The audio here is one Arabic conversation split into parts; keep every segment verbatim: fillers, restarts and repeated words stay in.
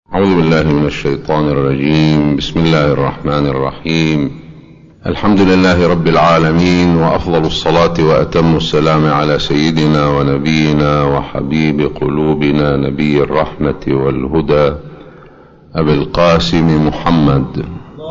أعوذ بالله من الشيطان الرجيم. بسم الله الرحمن الرحيم. الحمد لله رب العالمين، وأفضل الصلاة وأتم السلام على سيدنا ونبينا وحبيب قلوبنا نبي الرحمة والهدى أبي القاسم محمد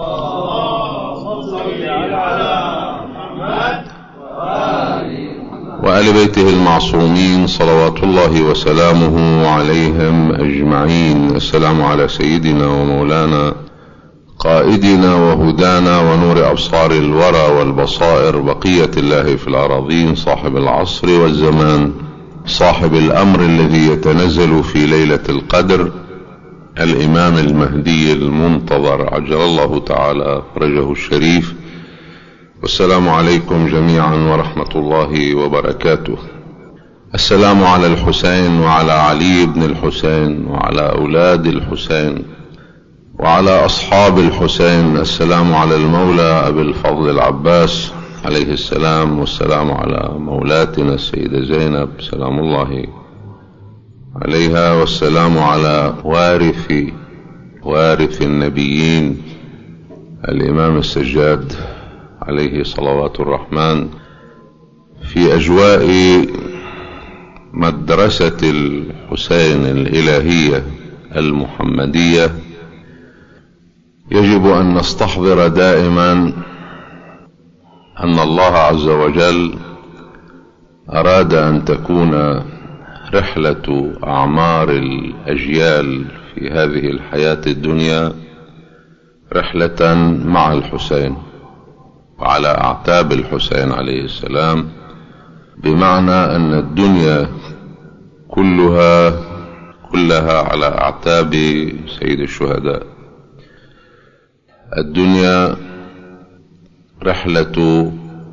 وآل بيته المعصومين صلوات الله وسلامه عليهم أجمعين. السلام على سيدنا ومولانا قائدنا وهدانا ونور أبصار الورى والبصائر، بقية الله في الأراضين، صاحب العصر والزمان، صاحب الأمر الذي يتنزل في ليلة القدر، الإمام المهدي المنتظر عجل الله تعالى فرجه الشريف. والسلام عليكم جميعا ورحمة الله وبركاته. السلام على الحسين وعلى علي بن الحسين وعلى أولاد الحسين وعلى أصحاب الحسين. السلام على المولى أبي الفضل العباس عليه السلام، والسلام على مولاتنا السيدة زينب سلام الله عليها، والسلام على وارث وارث النبيين الإمام السجاد عليه صلوات الرحمن، في أجواء مدرسة الحسين الإلهية المحمدية. يجب أن نستحضر دائما أن الله عز وجل أراد أن تكون رحلة أعمار الأجيال في هذه الحياة الدنيا رحلة مع الحسين وعلى أعتاب الحسين عليه السلام، بمعنى أن الدنيا كلها كلها على أعتاب سيد الشهداء. الدنيا رحلة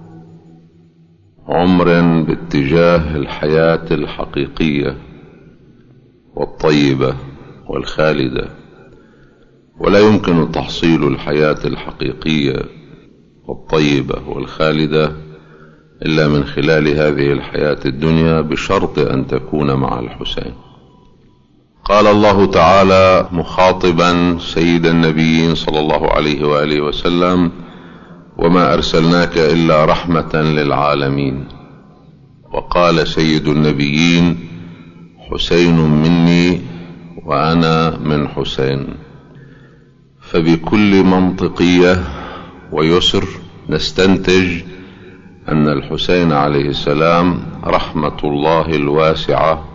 عمر باتجاه الحياة الحقيقية والطيبة والخالدة، ولا يمكن تحصيل الحياة الحقيقية والطيبة والخالدة إلا من خلال هذه الحياة الدنيا، بشرط أن تكون مع الحسين. قال الله تعالى مخاطبا سيد النبيين صلى الله عليه وآله وسلم: وما أرسلناك إلا رحمة للعالمين. وقال سيد النبيين: حسين مني وأنا من حسين. فبكل منطقية ويسر نستنتج أن الحسين عليه السلام رحمة الله الواسعة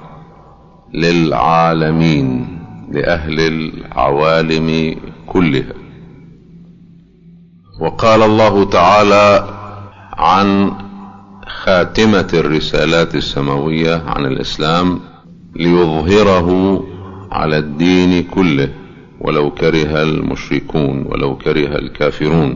للعالمين، لأهل العوالم كلها. وقال الله تعالى عن خاتمة الرسالات السماوية عن الإسلام: ليظهره على الدين كله ولو كره المشركون ولو كره الكافرون.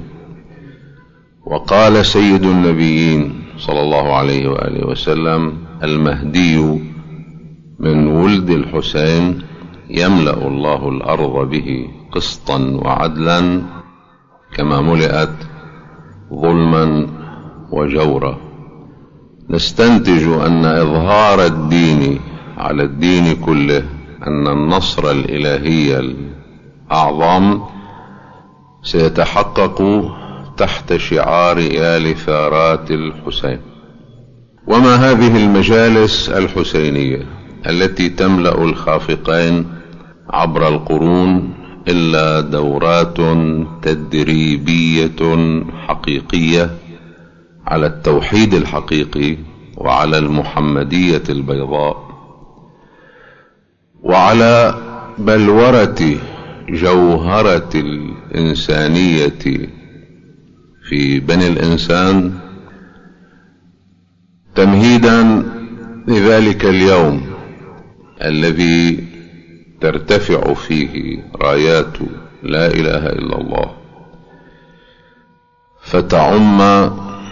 وقال سيد النبيين صلى الله عليه وآله وسلم: المهدي من ولد الحسين يملأ الله الأرض به قسطا وعدلا كما ملئت ظلما وجورا. نستنتج أن إظهار الدين على الدين كله، أن النصر الإلهي الأعظم سيتحقق تحت شعار آل ثارات الحسين. وما هذه المجالس الحسينية التي تملأ الخافقين عبر القرون إلا دورات تدريبية حقيقية على التوحيد الحقيقي وعلى المحمدية البيضاء وعلى بلورة جوهرة الإنسانية في بني الإنسان، تمهيدا لذلك اليوم الذي ترتفع فيه رايات لا إله إلا الله، فتعم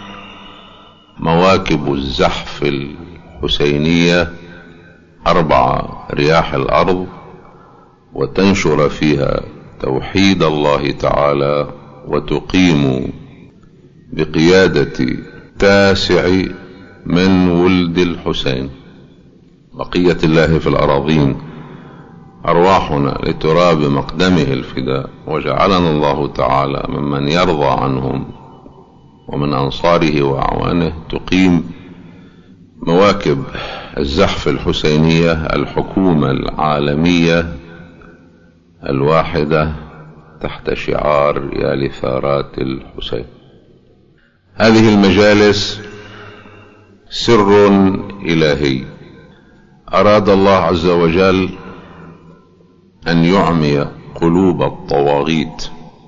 مواكب الزحف الحسينية أربع رياح الأرض، وتنشر فيها توحيد الله تعالى، وتقيم بقيادة تاسع من ولد الحسين بقية الله في الأراضين أرواحنا لتراب مقدمه الفداء، وجعلنا الله تعالى ممن يرضى عنهم ومن أنصاره وأعوانه، تقيم مواكب الزحف الحسينية الحكومة العالمية الواحدة تحت شعار يا لثارات الحسين. هذه المجالس سر إلهي أراد الله عز وجل أن يعمي قلوب الطواغيت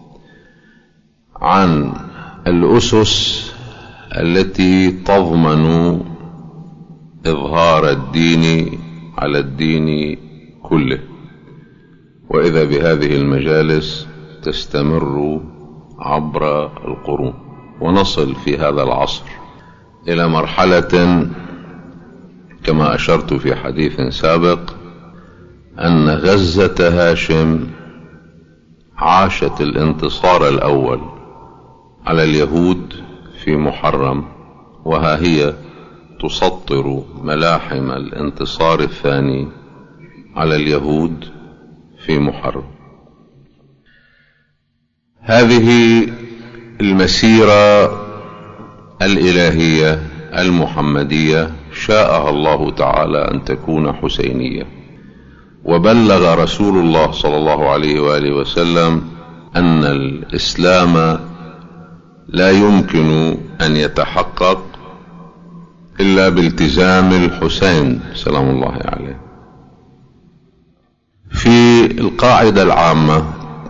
عن الأسس التي تضمن إظهار الدين على الدين كله، وإذا بهذه المجالس تستمر عبر القرون، ونصل في هذا العصر إلى مرحلة كما أشرت في حديث سابق أن غزة هاشم عاشت الانتصار الأول على اليهود في محرم، وها هي تسطر ملاحم الانتصار الثاني على اليهود في محرم. هذه المسيرة الإلهية المحمدية شاءها الله تعالى أن تكون حسينية، وبلغ رسول الله صلى الله عليه وآله وسلم أن الإسلام لا يمكن أن يتحقق إلا بالتزام الحسين سلام الله عليه. في القاعدة العامة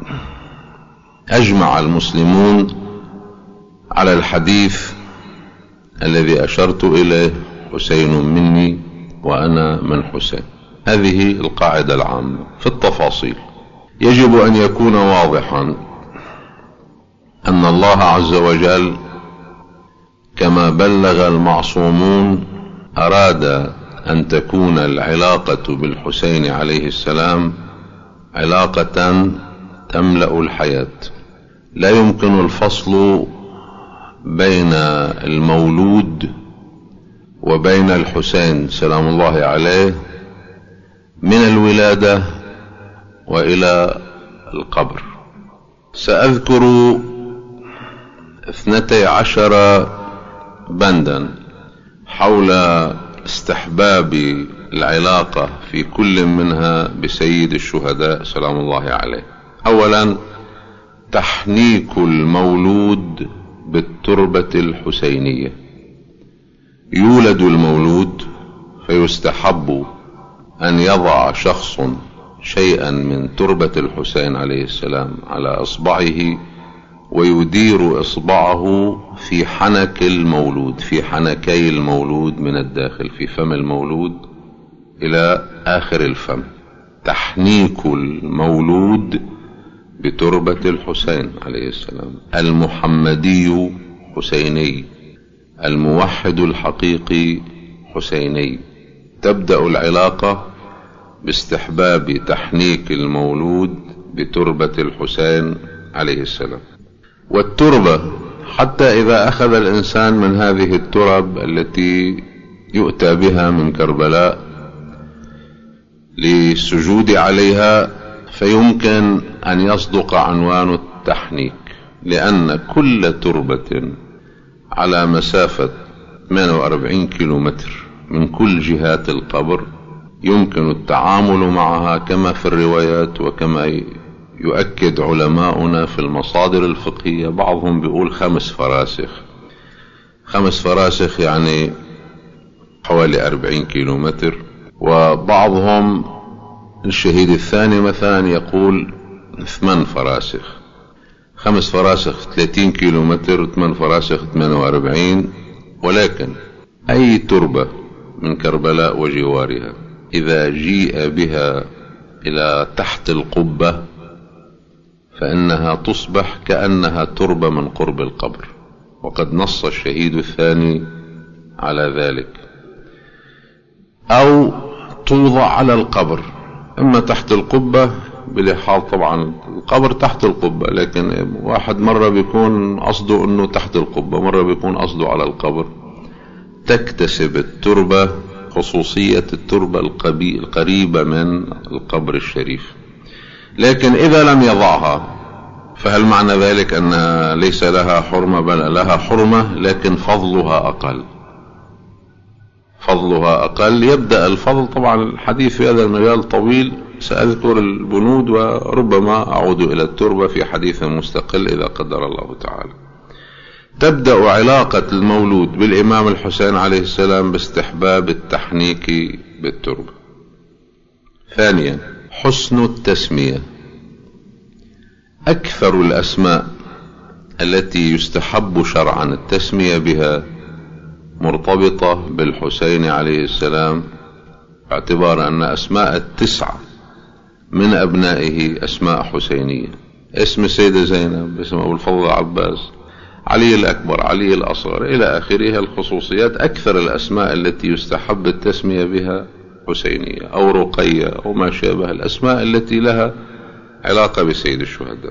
أجمع المسلمون على الحديث الذي أشرت إليه حسين مني وأنا من حسين. هذه القاعدة العامة. في التفاصيل يجب أن يكون واضحا أن الله عز وجل كما بلغ المعصومون أراد أن تكون العلاقة بالحسين عليه السلام علاقة تملأ الحياة، لا يمكن الفصل بين المولود وبين الحسين سلام الله عليه من الولادة وإلى القبر. سأذكر اثنتي عشر بندا حول استحباب العلاقة في كل منها بسيد الشهداء سلام الله عليه. أولا، تحنيك المولود بالتربة الحسينية. يولد المولود فيستحب أن يضع شخص شيئا من تربة الحسين عليه السلام على إصبعه، ويدير إصبعه في حنك المولود، في حنكي المولود من الداخل، في فم المولود إلى آخر الفم. تحنيك المولود بتربة الحسين عليه السلام. المحمدي حسيني، الموحد الحقيقي حسيني. تبدأ العلاقة باستحباب تحنيك المولود بتربة الحسين عليه السلام. والتربة حتى إذا أخذ الإنسان من هذه الترب التي يؤتى بها من كربلاء للسجود عليها، فيمكن أن يصدق عنوان التحنيك، لأن كل تربة على مسافة ثمانية وأربعين كيلومتر من كل جهات القبر يمكن التعامل معها، كما في الروايات وكما يؤكد علماؤنا في المصادر الفقهية. بعضهم بيقول خمس فراسخ، خمس فراسخ يعني حوالي أربعين كيلومتر، وبعضهم الشهيد الثاني مثلا يقول ثمان فراسخ. خمس فراسخ ثلاثين كيلومتر، ثمان فراسخ ثمانية وأربعين. ولكن أي تربة من كربلاء وجوارها إذا جيء بها إلى تحت القبة فإنها تصبح كأنها تربة من قرب القبر، وقد نص الشهيد الثاني على ذلك. أو توضع على القبر، إما تحت القبة بلحاظ طبعا القبر تحت القبة، لكن واحد مرة بيكون قصده أنه تحت القبة، مرة بيكون قصده على القبر. تكتسب التربة خصوصية التربة القريبة من القبر الشريف. لكن إذا لم يضعها فهل معنى ذلك أن ليس لها حرمة؟ بل لها حرمة، لكن فضلها أقل. فضلها أقل. يبدأ الفضل، طبعا الحديث في هذا المجال طويل، سأذكر البنود وربما أعود إلى التربة في حديث مستقل إذا قدر الله تعالى. تبدأ علاقة المولود بالإمام الحسين عليه السلام باستحباب التحنيك بالتربة. ثانيا، حسن التسمية. أكثر الأسماء التي يستحب شرعا التسمية بها مرتبطة بالحسين عليه السلام، باعتبار أن أسماء التسعة من أبنائه أسماء حسينية. اسم السيدة زينب، اسم أبو الفضل العباس، علي الأكبر، علي الأصغر، إلى آخره. الخصوصيات أكثر الأسماء التي يستحب التسمية بها حسينية، أو رقية، أو ما شابه الأسماء التي لها علاقة بسيد الشهداء.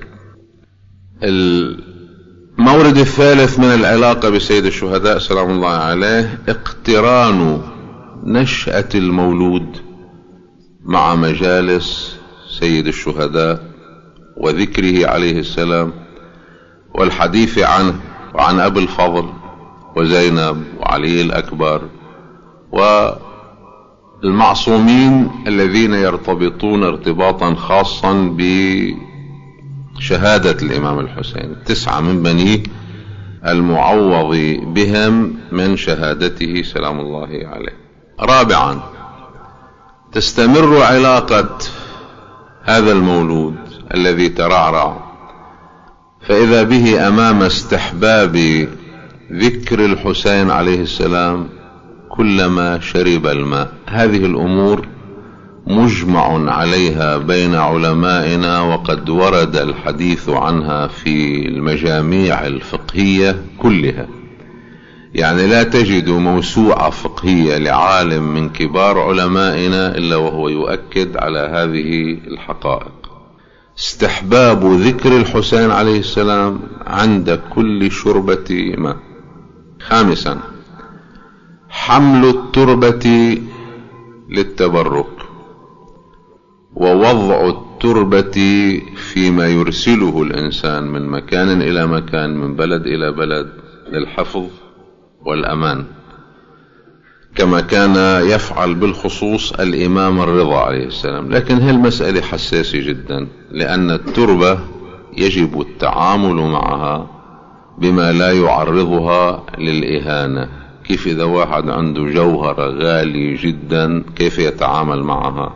المورد الثالث من العلاقة بسيد الشهداء سلام الله عليه اقتران نشأة المولود مع مجالس سيد الشهداء وذكره عليه السلام والحديث عنه وعن أبي الفضل وزينب وعلي الأكبر والمعصومين الذين يرتبطون ارتباطا خاصا بشهادة الإمام الحسين، التسعة من بنيه المعوض بهم من شهادته سلام الله عليه. رابعا، تستمر علاقة هذا المولود الذي ترعرع فإذا به أمام استحباب ذكر الحسين عليه السلام كلما شرب الماء. هذه الأمور مجمع عليها بين علمائنا، وقد ورد الحديث عنها في المجاميع الفقهية كلها. يعني لا تجد موسوعة فقهية لعالم من كبار علمائنا إلا وهو يؤكد على هذه الحقائق. استحباب ذكر الحسين عليه السلام عند كل شربة ماء. خامسا، حمل التربة للتبرك، ووضع التربة فيما يرسله الإنسان من مكان إلى مكان، من بلد إلى بلد، للحفظ والأمان، كما كان يفعل بالخصوص الإمام الرضا عليه السلام. لكن هي المسألة حساسة جدا، لأن التربة يجب التعامل معها بما لا يعرضها للإهانة. كيف إذا واحد عنده جوهرة غالي جدا كيف يتعامل معها؟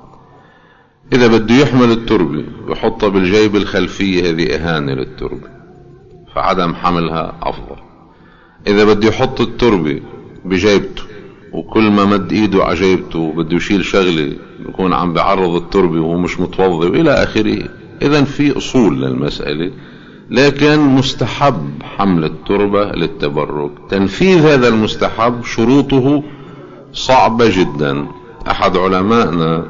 إذا بده يحمل التربة يحطها بالجيب الخلفية، هذه إهانة للتربة، فعدم حملها أفضل. إذا بده يحط التربة بجيبته وكل ما مد إيده على جيبته بده يشيل شغلة يكون عم بعرض التربة وهو مش متوضي وإلى آخره. إذن في أصول للمسألة، لكن مستحب حمل التربة للتبرك. تنفيذ هذا المستحب شروطه صعبة جدا. أحد علمائنا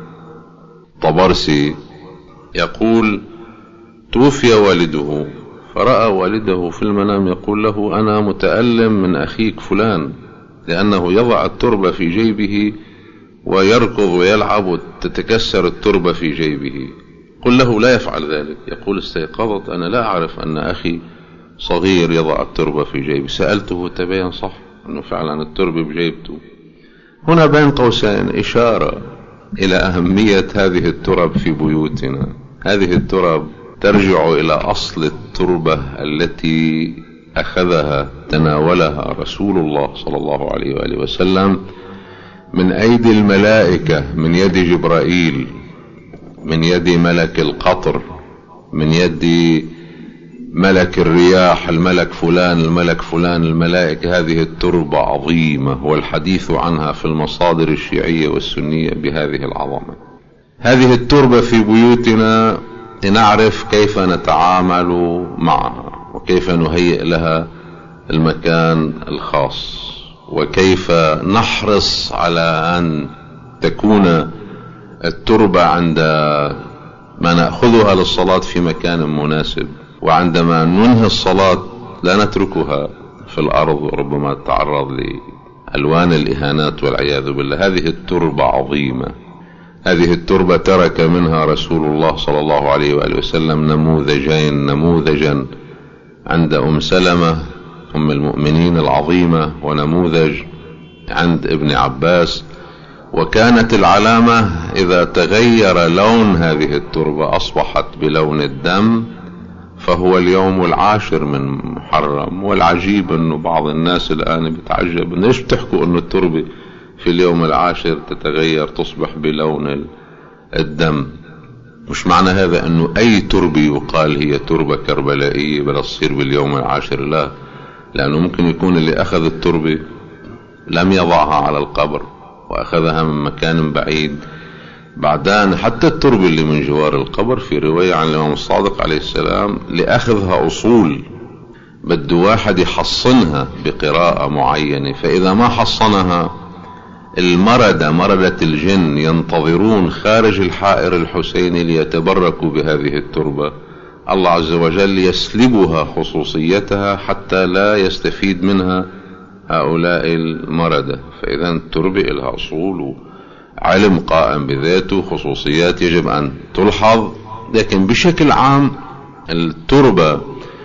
طبرسي يقول: توفي والده فرأى والده في المنام يقول له: أنا متألم من أخيك فلان لأنه يضع التربة في جيبه ويركض ويلعب وتتكسر التربة في جيبه. قل له لا يفعل ذلك. يقول: استيقظت أنا لا أعرف أن أخي صغير يضع التربة في جيبه. سألته تبين صح أنه فعلا التربة بجيبته. هنا بين قوسين إشارة إلى أهمية هذه الترب في بيوتنا. هذه الترب ترجع إلى أصل التربة التي أخذها تناولها رسول الله صلى الله عليه وآله وسلم من أيدي الملائكة، من يد جبرائيل، من يد ملك القطر، من يد ملك الرياح، الملك فلان الملك فلان الملائكة. هذه التربة عظيمة، والحديث عنها في المصادر الشيعية والسنية بهذه العظمة. هذه التربة في بيوتنا نعرف كيف نتعامل معها، وكيف نهيئ لها المكان الخاص، وكيف نحرص على أن تكون التربة عند ما نأخذها للصلاة في مكان مناسب، وعندما ننهي الصلاة لا نتركها في الأرض وربما تتعرض ألوان الإهانات والعياذ بالله. هذه التربة عظيمة، هذه التربة ترك منها رسول الله صلى الله عليه وآله وسلم نموذجين، نموذجا عند أم سلمة أم المؤمنين العظيمة، ونموذج عند ابن عباس. وكانت العلامة إذا تغير لون هذه التربة أصبحت بلون الدم فهو اليوم العاشر من محرم. والعجيب أنه بعض الناس الآن بتعجب ليش بتحكوا أنه التربة في اليوم العاشر تتغير تصبح بلون الدم. مش معنى هذا أنه أي تربة يقال هي تربة كربلائية بلا تصير باليوم العاشر، لا، لأنه ممكن يكون اللي أخذ التربة لم يضعها على القبر وأخذها من مكان بعيد. بعدين حتى التربة اللي من جوار القبر في رواية عن الإمام الصادق عليه السلام لأخذها أصول بده واحد يحصنها بقراءة معينة، فإذا ما حصنها المردة مردة الجن ينتظرون خارج الحائر الحسيني ليتبركوا بهذه التربة. الله عز وجل يسلبها خصوصيتها حتى لا يستفيد منها هؤلاء المردة. فإذا التربة لها أصول وعلم قائم بذاته، خصوصيات يجب أن تلحظ. لكن بشكل عام التربة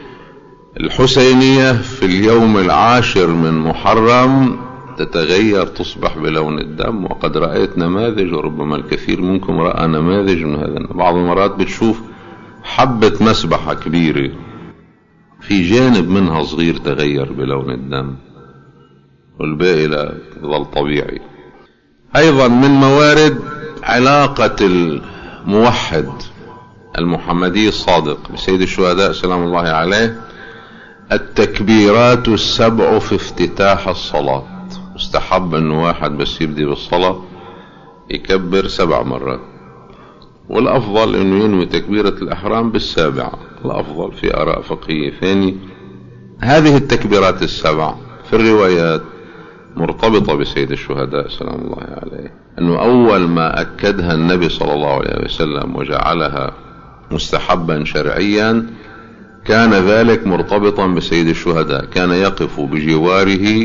الحسينية في اليوم العاشر من محرم تتغير تصبح بلون الدم. وقد رأيت نماذج، وربما الكثير منكم رأى نماذج من هذا. بعض المرات بتشوف حبة مسبحة كبيرة في جانب منها صغير تغير بلون الدم والباقي لا ظل طبيعي. أيضا من موارد علاقة الموحد المحمدي الصادق بسيد الشهداء سلام الله عليه التكبيرات السبع في افتتاح الصلاة. مستحب أنه واحد بس يبدي بالصلاة يكبر سبع مرات، والأفضل أنه ينوي تكبيرة الإحرام بالسابعة، الأفضل في آراء فقهية ثانية. هذه التكبيرات السبع في الروايات مرتبطة بسيد الشهداء سلام الله عليه، أنه أول ما أكدها النبي صلى الله عليه وسلم وجعلها مستحبا شرعيا كان ذلك مرتبطا بسيد الشهداء. كان يقف بجواره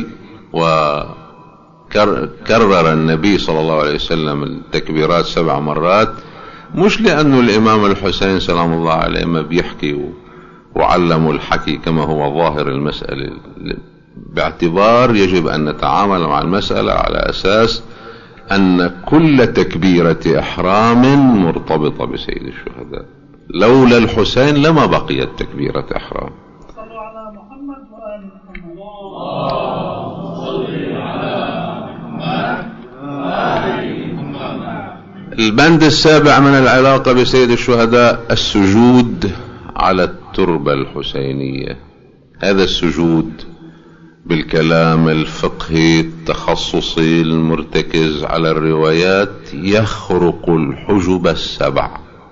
وكرر النبي صلى الله عليه وسلم التكبيرات سبع مرات، مش لأنه الإمام الحسين سلام الله عليه ما بيحكي وعلموا الحكي كما هو ظاهر المسألة، باعتبار يجب أن نتعامل مع المسألة على أساس أن كل تكبيرة إحرام مرتبطة بسيد الشهداء. لولا الحسين لما بقيت تكبيرة إحرام. صلوا على محمد وآل محمد. البند السابع من العلاقة بسيد الشهداء السجود على التربة الحسينية. هذا السجود بالكلام الفقهي التخصصي المرتكز على الروايات يخرق الحجب السبع.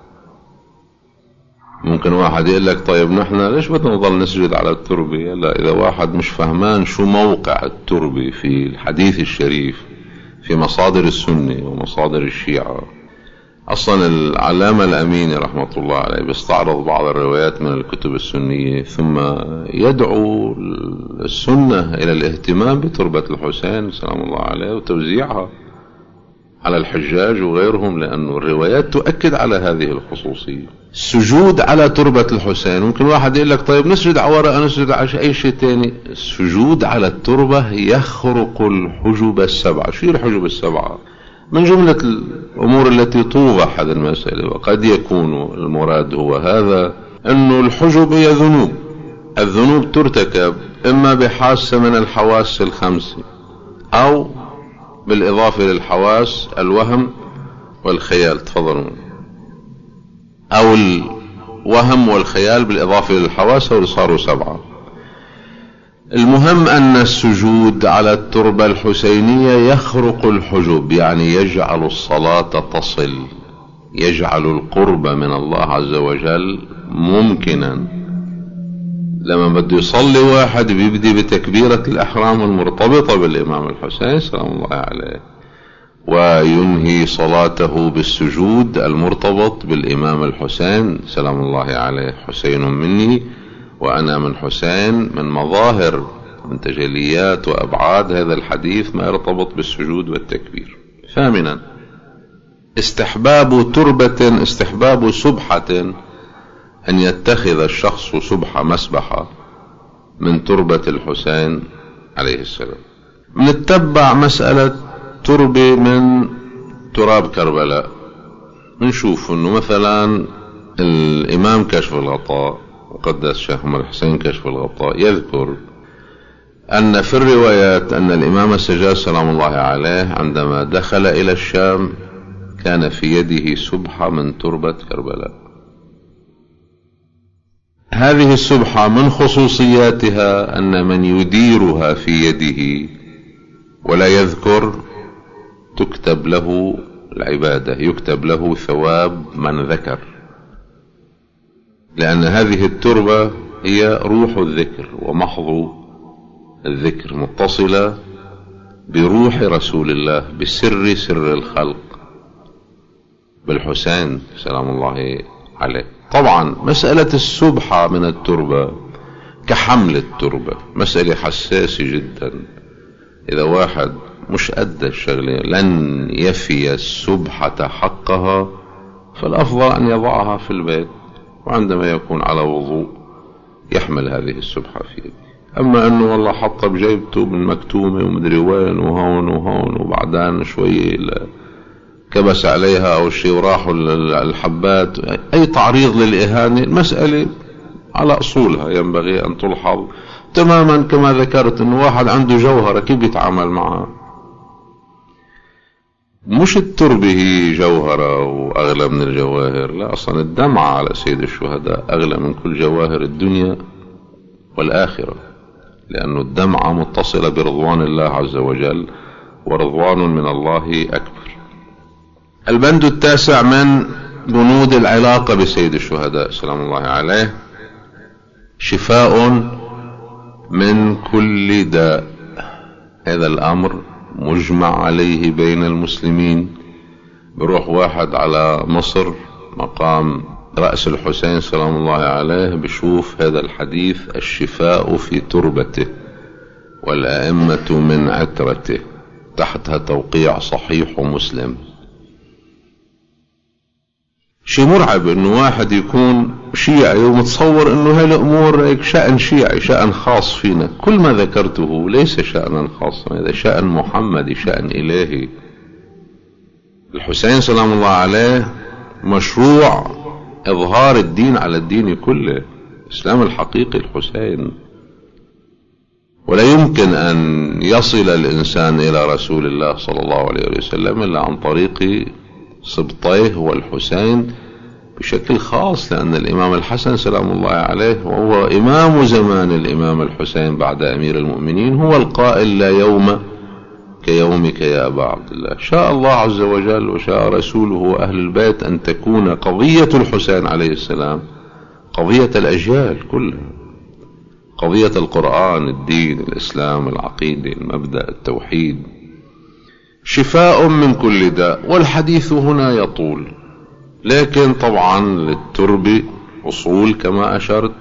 ممكن واحد يقول لك طيب نحن ليش بدنا نضل نسجد على التربة؟ لا، إذا واحد مش فهمان شو موقع التربة في الحديث الشريف في مصادر السنة ومصادر الشيعة. أصلا العلامة الأميني رحمة الله عليه بيستعرض بعض الروايات من الكتب السنية ثم يدعو السنة إلى الاهتمام بتربة الحسين سلام الله عليه وتوزيعها على الحجاج وغيرهم، لأن الروايات تؤكد على هذه الخصوصية. السجود على تربة الحسين، ممكن واحد يقول لك طيب نسجد على ورقة، نسجد على أي شيء تاني. السجود على التربة يخرق الحجب السبعة. شو الحجب السبعة؟ من جملة الأمور التي توضح هذه المسألة، وقد يكون المراد هو هذا، أنه الحجب هي ذنوب. الذنوب ترتكب إما بحاسة من الحواس الخمس أو بالإضافة للحواس الوهم والخيال. تفضلون. أو الوهم والخيال بالإضافة للحواس، أو صاروا سبعة. المهم أن السجود على التربة الحسينية يخرق الحجب، يعني يجعل الصلاة تصل، يجعل القرب من الله عز وجل ممكنا. لما بده يصلي واحد بيبدي بتكبيرة الإحرام المرتبطة بالإمام الحسين سلام الله عليه، وينهي صلاته بالسجود المرتبط بالإمام الحسين سلام الله عليه. حسين مني وأنا من حسين، من مظاهر من تجليات وأبعاد هذا الحديث ما يرتبط بالسجود والتكبير. ثامنا استحباب تربة استحباب سبحة، أن يتخذ الشخص سبحة مسبحة من تربة الحسين عليه السلام. نتبع مسألة تربة من تراب كربلاء، نشوف أنه مثلا الإمام كشف الغطاء وقدس شيخ محمد الحسين كشف الغطاء يذكر أن في الروايات أن الإمام السجاد سلام الله عليه عندما دخل إلى الشام كان في يده سبحة من تربة كربلاء. هذه السبحة من خصوصياتها أن من يديرها في يده ولا يذكر تكتب له العبادة، يكتب له ثواب من ذكر، لأن هذه التربة هي روح الذكر ومحض الذكر، متصلة بروح رسول الله بسر سر الخلق بالحسين سلام الله عليه. طبعا مسألة السبحة من التربة كحمل التربة مسألة حساسة جدا. إذا واحد مش أدى الشغلة لن يفي السبحة حقها فالأفضل أن يضعها في البيت، وعندما يكون على وضوء يحمل هذه السبحة في يده. أما أنه والله حطها بجيبته من مكتومة ومدري وين وهون وهون وبعدين شوي كبس عليها أو شيء وراحوا الحبات، أي تعريض للإهانة، المسألة على أصولها ينبغي أن تلحظ تماما كما ذكرت. أنه واحد عنده جوهرة كيف يتعامل معها؟ مش التربة هي جوهرة وأغلى من الجواهر، لا، أصلا الدمعة على سيد الشهداء أغلى من كل جواهر الدنيا والآخرة، لأن الدمعة متصلة برضوان الله عز وجل، ورضوان من الله أكبر. البند التاسع من بنود العلاقة بسيد الشهداء سلام الله عليه شفاء من كل داء. هذا الأمر مجمع عليه بين المسلمين. بروح واحد على مصر مقام رأس الحسين سلام الله عليه بشوف هذا الحديث الشفاء في تربته والأئمة من عترته، تحتها توقيع صحيح ومسلم. شيء مرعب انه واحد يكون شيعي ومتصور انه هاي الامور هيك شأن شيعي، شأن خاص فينا. كل ما ذكرته ليس شأنا خاصا، هذا شأن محمدي، شأن الهي. الحسين سلام الله عليه مشروع اظهار الدين على الدين كله، الاسلام الحقيقي الحسين. ولا يمكن ان يصل الانسان الى رسول الله صلى الله عليه وسلم الا عن طريق سبطيه والحسين بشكل خاص، لأن الإمام الحسن سلام الله عليه وهو إمام زمان الإمام الحسين بعد أمير المؤمنين هو القائل: لا يوم كيومك يا أبا عبد الله. شاء الله عز وجل وشاء رسوله وأهل البيت أن تكون قضية الحسين عليه السلام قضية الأجيال كلها، قضية القرآن، الدين، الإسلام، العقيدة، المبدأ، التوحيد. شفاء من كل داء. والحديث هنا يطول، لكن طبعا للترب أصول كما أشرت،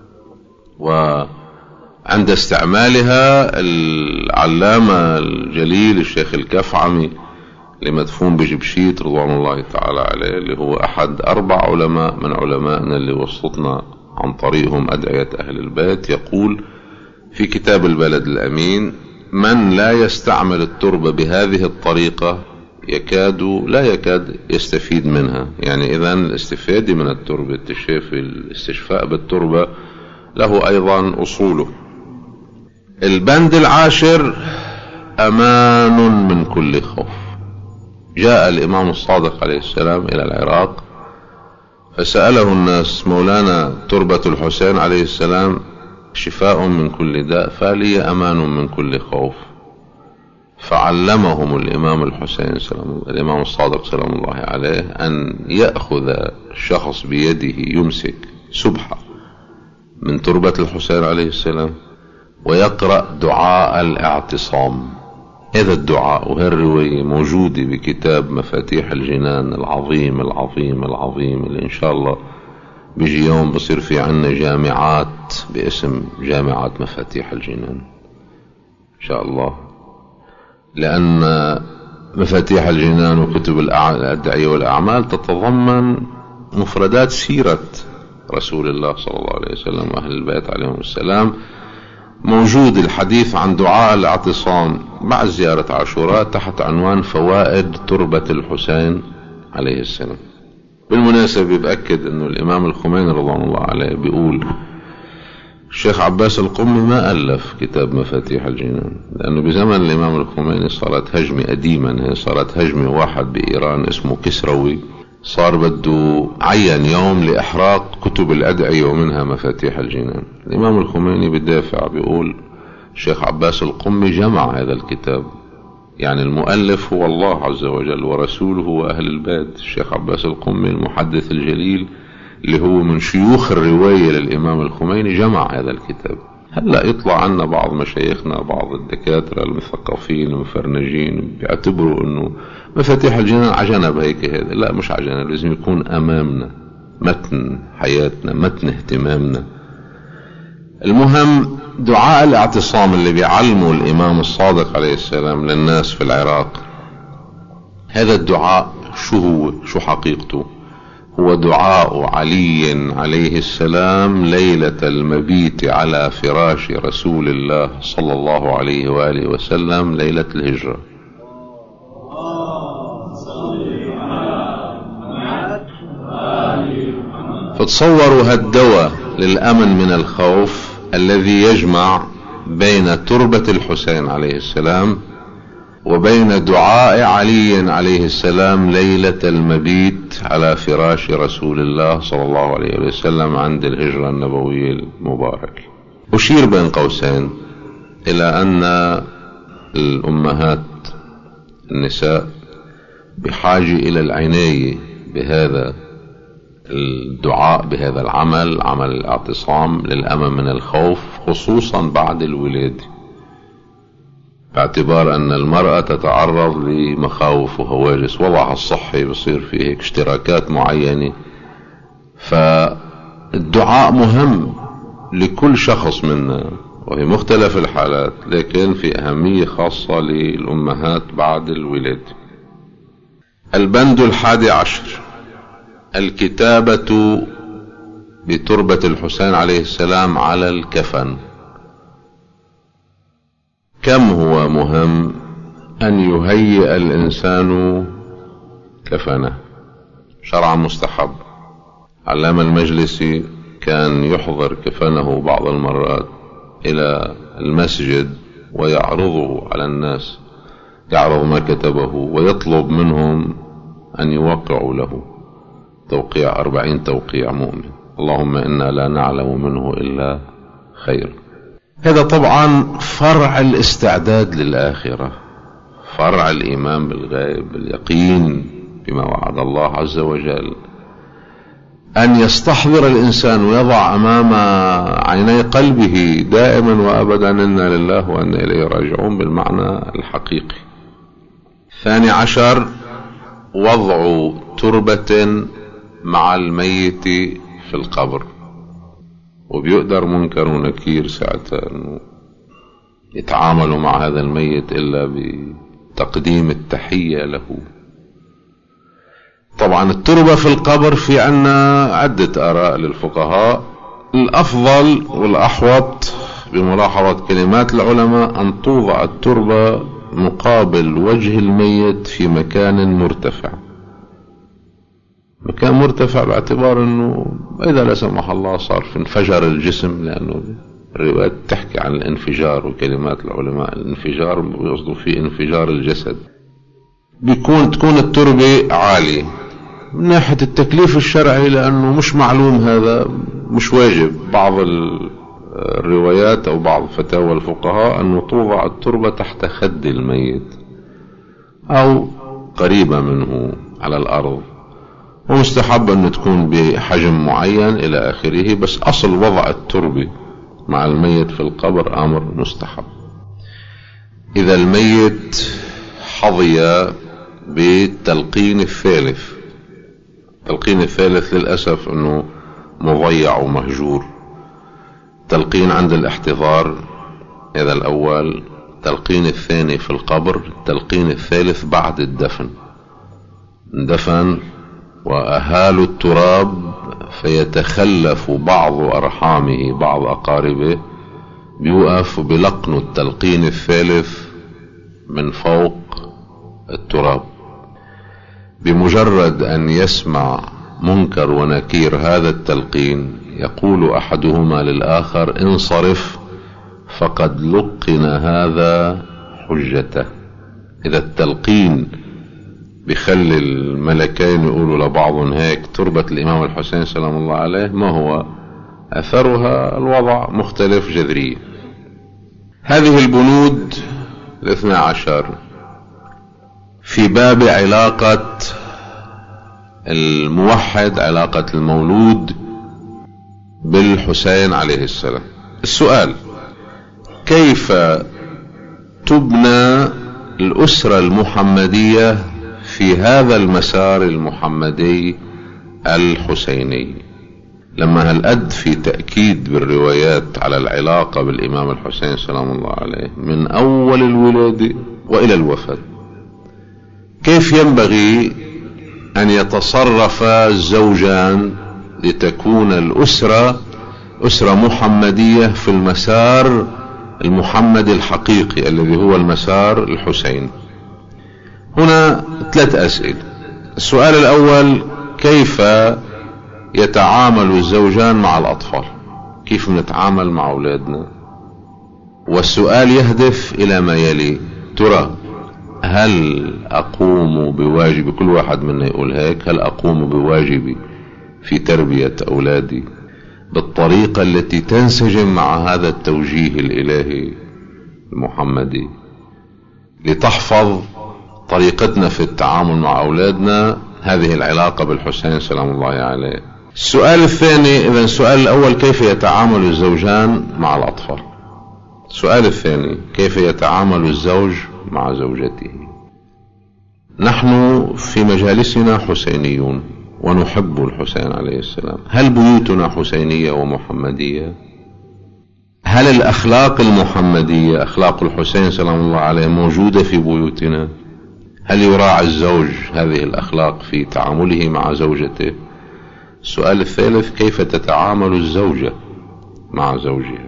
وعند استعمالها العلامة الجليل الشيخ الكفعمي لمدفون بجبشيت رضوان الله تعالى عليه، اللي هو أحد أربع علماء من علمائنا اللي وصلتنا عن طريقهم أدعية أهل البيت، يقول في كتاب البلد الأمين: من لا يستعمل التربة بهذه الطريقة يكاد لا يكاد يستفيد منها. يعني إذن الاستفادة من التربة، الاستشفاء بالتربة له أيضا أصوله. البند العاشر أمان من كل خوف. جاء الإمام الصادق عليه السلام إلى العراق فسأله الناس: مولانا تربة الحسين عليه السلام شفاء من كل داء، فلي أمان من كل خوف. فعلمهم الإمام الحسين سلام الإمام الصادق سلام الله عليه أن يأخذ الشخص بيده يمسك سبحة من تربة الحسين عليه السلام ويقرأ دعاء الاعتصام. هذا الدعاء وهذه الرواية موجودة بكتاب مفاتيح الجنان العظيم العظيم العظيم، اللي إن شاء الله بيجي يوم بصير في عنا جامعات باسم جامعة مفاتيح الجنان. إن شاء الله، لأن مفاتيح الجنان وكتب الأدعية والأعمال تتضمن مفردات سيرة رسول الله صلى الله عليه وسلم وأهل البيت عليهم السلام. موجود الحديث عن دعاء الاعتصام بعد زيارة عاشوراء تحت عنوان فوائد تربة الحسين عليه السلام. بالمناسبة بأكد أنه الإمام الخميني رضوان الله عليه بيقول الشيخ عباس القمي ما ألف كتاب مفاتيح الجنان، لأنه بزمن الإمام الخميني صارت هجمة قديما، هي صارت هجمة واحد بإيران اسمه كسروي صار بده عين يوم لإحراق كتب الأدعية ومنها مفاتيح الجنان. الإمام الخميني بدافع بيقول الشيخ عباس القمي جمع هذا الكتاب، يعني المؤلف هو الله عز وجل ورسوله وأهل البيت. الشيخ عباس القمي المحدث الجليل اللي هو من شيوخ الرواية للإمام الخميني جمع هذا الكتاب. هلأ يطلع عنا بعض مشايخنا بعض الدكاترة المثقفين المفرنجين بيعتبروا انه مفاتيح الجنان عجنب هيك هذا. لا، مش عجنب، لازم يكون امامنا متن حياتنا متن اهتمامنا. المهم دعاء الاعتصام اللي بيعلمه الامام الصادق عليه السلام للناس في العراق، هذا الدعاء شو هو شو حقيقته؟ هو دعاء علي عليه السلام ليلة المبيت على فراش رسول الله صلى الله عليه وآله وسلم ليلة الهجرة. فتصوروا هالدواء للأمن من الخوف الذي يجمع بين تربة الحسين عليه السلام وبين دعاء علي عليه السلام ليلة المبيت على فراش رسول الله صلى الله عليه وسلم عند الهجرة النبوية المباركة. أشير بين قوسين إلى أن الأمهات النساء بحاجة إلى العناية بهذا الدعاء بهذا العمل، عمل الاعتصام للأمن من الخوف، خصوصا بعد الولادة، باعتبار أن المرأة تتعرض لمخاوف وهواجس، وضعها الصحي بصير فيه هيك اشتراكات معينة. فالدعاء مهم لكل شخص منا وفي مختلف الحالات، لكن في أهمية خاصة للأمهات بعد الولادة. البند الحادي عشر، الكتابة بتربة الحسين عليه السلام على الكفن. كم هو مهم أن يهيئ الإنسان كفنه، شرعا مستحب. علام المجلسي كان يحضر كفنه بعض المرات إلى المسجد ويعرضه على الناس، يعرض ما كتبه ويطلب منهم أن يوقعوا له توقيع أربعين توقيع مؤمن، اللهم إنا لا نعلم منه إلا خير. هذا طبعا فرع الاستعداد للآخرة، فرع الإيمان بالغيب، اليقين بما وعد الله عز وجل، أن يستحضر الإنسان ويضع أمام عيني قلبه دائما وأبدا إنا لله وإنا إليه راجعون بالمعنى الحقيقي. ثاني عشر، وضع تربة مع الميت في القبر. وبيقدر منكر ونكير ساعتها أنه يتعاملوا مع هذا الميت إلا بتقديم التحية له. طبعا التربة في القبر في عنا عدة آراء للفقهاء. الأفضل والأحوط بملاحظة كلمات العلماء أن توضع التربة مقابل وجه الميت في مكان مرتفع. مكان مرتفع باعتبار أنه إذا لا سمح الله صار في انفجر الجسم، لأنه الروايات تحكي عن الانفجار، وكلمات العلماء الانفجار يقصدوا فيه انفجار الجسد. بيكون تكون التربة عالية من ناحية التكليف الشرعي، لأنه مش معلوم هذا، مش واجب. بعض الروايات أو بعض فتاوى الفقهاء أنه توضع التربة تحت خد الميت أو قريبة منه على الأرض، ومستحب أن تكون بحجم معين إلى آخره، بس أصل وضع التربة مع الميت في القبر أمر مستحب. إذا الميت حظي بالتلقين الثالث، التلقين الثالث للأسف أنه مضيع ومهجور. تلقين عند الاحتضار هذا الأول، التلقين الثاني في القبر، التلقين الثالث بعد الدفن. اندفن وأهالوا التراب فيتخلف بعض أرحامه بعض أقاربه، بيوقف بلقن التلقين الثالث من فوق التراب. بمجرد أن يسمع منكر ونكير هذا التلقين يقول أحدهما للآخر انصرف فقد لقن هذا حجته. إذا التلقين بخلي الملكين يقولوا لبعضهم هيك تربة الإمام الحسين سلام الله عليه، ما هو أثرها؟ الوضع مختلف جذريا. هذه البنود الاثنى عشر في باب علاقة الموحد، علاقة المولود بالحسين عليه السلام. السؤال: كيف تبنى الأسرة المحمدية في هذا المسار المحمدي الحسيني؟ لما هالقد في تأكيد بالروايات على العلاقة بالإمام الحسين سلام الله عليه من أول الولادة وإلى الوفاة، كيف ينبغي أن يتصرف الزوجان لتكون الأسرة أسرة محمدية في المسار المحمدي الحقيقي الذي هو المسار الحسيني؟ هنا ثلاث أسئلة. السؤال الأول: كيف يتعامل الزوجان مع الأطفال؟ كيف نتعامل مع أولادنا؟ والسؤال يهدف إلى ما يلي: ترى هل أقوم بواجبي؟ كل واحد منا يقول هيك: هل أقوم بواجبي في تربية أولادي بالطريقة التي تنسجم مع هذا التوجيه الإلهي المحمدي لتحفظ طريقتنا في التعامل مع أولادنا هذه العلاقة بالحسين سلام الله عليه؟ السؤال الثاني: إذا السؤال الأول كيف يتعامل الزوجان مع الأطفال. السؤال الثاني: كيف يتعامل الزوج مع زوجته؟ نحن في مجالسنا حسينيون ونحب الحسين عليه السلام. هل بيوتنا حسينية ومحمدية؟ هل الأخلاق المحمدية أخلاق الحسين سلام الله عليه موجودة في بيوتنا؟ هل يراعي الزوج هذه الأخلاق في تعامله مع زوجته؟ السؤال الثالث: كيف تتعامل الزوجة مع زوجها؟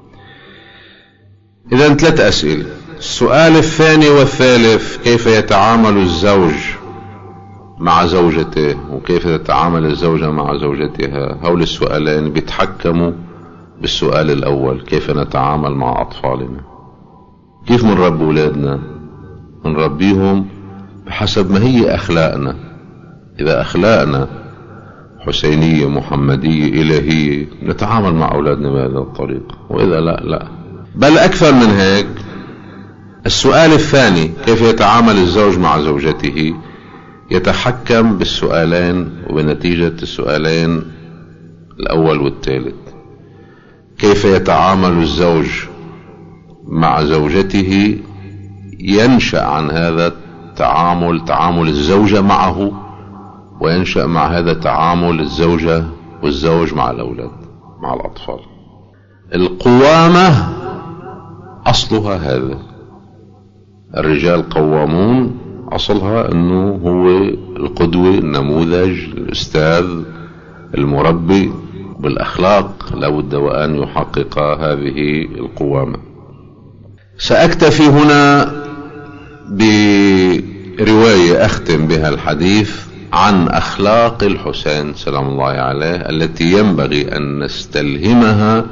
إذن ثلاث أسئلة. السؤال الثاني والثالث: كيف يتعامل الزوج مع زوجته وكيف تتعامل الزوجة مع زوجتها، هول السؤالين بيتحكموا بالسؤال الأول: كيف نتعامل مع أطفالنا؟ كيف منربي أولادنا؟ نربيهم بحسب ما هي أخلاقنا. إذا أخلاقنا حسينية محمدية إلهية نتعامل مع أولادنا بهذه الطريقة، وإذا لا لا. بل أكثر من هيك، السؤال الثاني: كيف يتعامل الزوج مع زوجته، يتحكم بالسؤالين وبنتيجة السؤالين الأول والثالث. كيف يتعامل الزوج مع زوجته ينشأ عن هذا التعامل تعامل الزوجة معه، وينشأ مع هذا تعامل الزوجة والزوج مع الأولاد مع الأطفال. القوامة أصلها هذا، الرجال قوامون، أصلها أنه هو القدوة، النموذج، الأستاذ، المربي بالأخلاق، لابد وأن يحقق هذه القوامة. سأكتفي هنا برواية أختم بها الحديث عن أخلاق الحسين سلام الله عليه التي ينبغي أن نستلهمها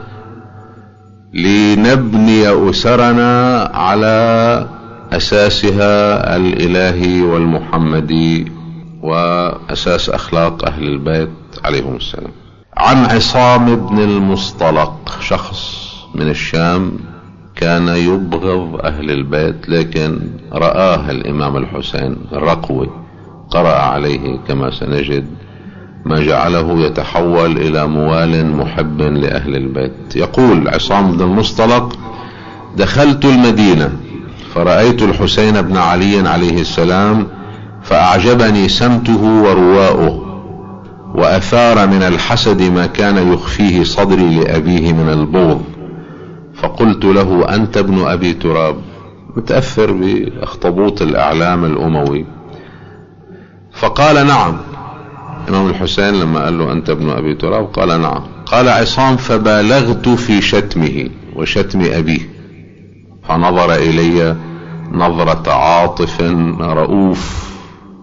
لنبني أسرنا على أساسها الإلهي والمحمدي وأساس أخلاق أهل البيت عليهم السلام. عن عصام بن المصطلق، شخص من الشام كان يبغض أهل البيت، لكن رآه الإمام الحسين رقوي، قرأ عليه كما سنجد ما جعله يتحول إلى موال محب لأهل البيت. يقول عصام بن المصطلق: دخلت المدينة فرأيت الحسين بن علي عليه السلام فأعجبني سمته ورواؤه، وأثار من الحسد ما كان يخفيه صدري لأبيه من البغض، فقلت له: أنت ابن أبي تراب، متأثر بأخطبوط الإعلام الأموي، فقال نعم. إمام الحسين لما قال له أنت ابن أبي تراب قال نعم. قال عصام فبالغت في شتمه وشتم أبيه، فنظر إلي نظرة عاطف رؤوف،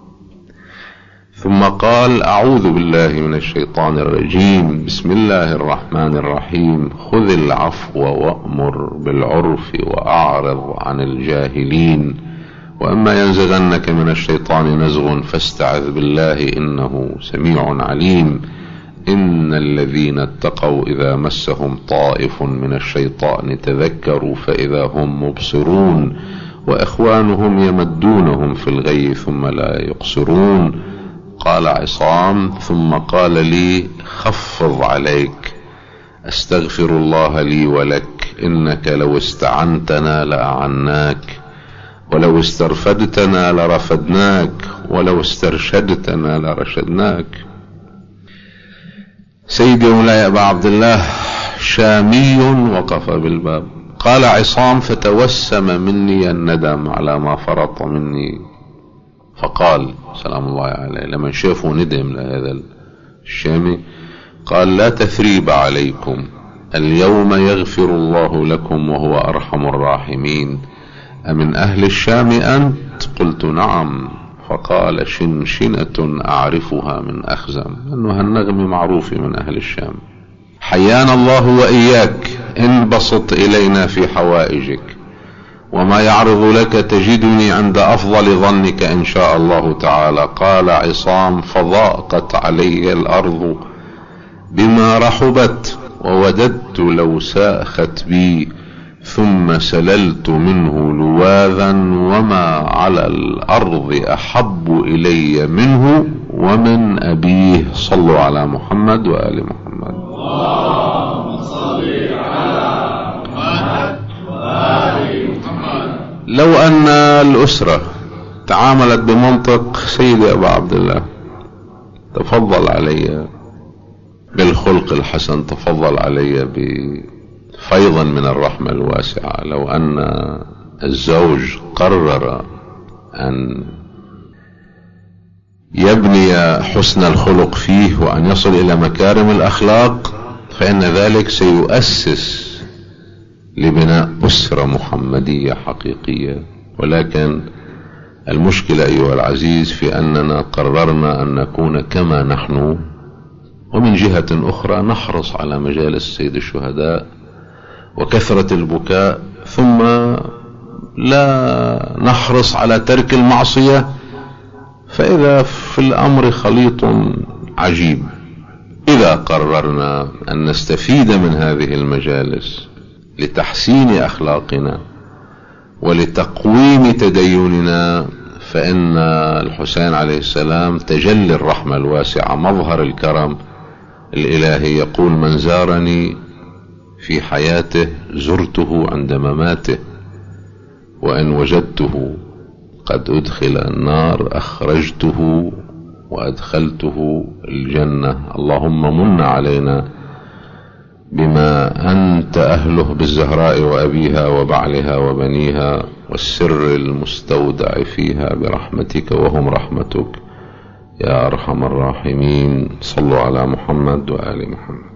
ثم قال أعوذ بالله من الشيطان الرجيم، بسم الله الرحمن الرحيم، خذ العفو وأمر بالعرف وأعرض عن الجاهلين، وأما ينزغنك من الشيطان نزغ فاستعذ بالله إنه سميع عليم. إن الذين اتقوا إذا مسهم طائف من الشيطان تذكروا فإذا هم مبصرون، وإخوانهم يمدونهم في الغي ثم لا يقصرون. قال عصام ثم قال لي خفض عليك، أستغفر الله لي ولك، إنك لو استعنتنا لأعناك، ولو استرفدتنا لرفدناك، ولو استرشدتنا لرشدناك. سيدي مولاي أبا عبد الله شامي وقف بالباب. قال عصام فتوسم مني الندم على ما فرط مني، فقال سلام الله عليه لما شافوا ندم لهذا الشامي، قال لا تثريب عليكم، اليوم يغفر الله لكم وهو أرحم الراحمين. أمن أهل الشام أنت؟ قلت نعم. فقال شنشنة أعرفها من أخزم، أنه هالنغم معروف من أهل الشام. حيانا الله وإياك، انبسط إلينا في حوائجك، وما يعرض لك تجدني عند أفضل ظنك إن شاء الله تعالى. قال عصام فضاقت علي الأرض بما رحبت، ووددت لو ساخت بي، ثم سللت منه لواذا، وما على الأرض أحب إلي منه ومن أبيه. صلوا على محمد وآل محمد. اللهم صل على محمد وآل محمد. لو أن الأسرة تعاملت بمنطق سيدي أبا عبد الله، تفضل علي بالخلق الحسن، تفضل علي بفيضا من الرحمة الواسعة. لو أن الزوج قرر أن يبني حسن الخلق فيه وأن يصل إلى مكارم الأخلاق، فإن ذلك سيؤسس لبناء أسرة محمدية حقيقية. ولكن المشكلة أيها العزيز في أننا قررنا أن نكون كما نحن، ومن جهة أخرى نحرص على مجالس سيد الشهداء وكثرة البكاء، ثم لا نحرص على ترك المعصية. فإذا في الأمر خليط عجيب. إذا قررنا أن نستفيد من هذه المجالس لتحسين أخلاقنا ولتقويم تديننا، فإن الحسين عليه السلام تجلي الرحمة الواسعة، مظهر الكرم الإلهي، يقول من زارني في حياته زرته عند مماته، وإن وجدته قد أدخل النار أخرجته وأدخلته الجنة. اللهم من علينا بما أنت أهله بالزهراء وأبيها وبعلها وبنيها والسر المستودع فيها برحمتك وهم رحمتك يا أرحم الراحمين. صلوا على محمد وآل محمد.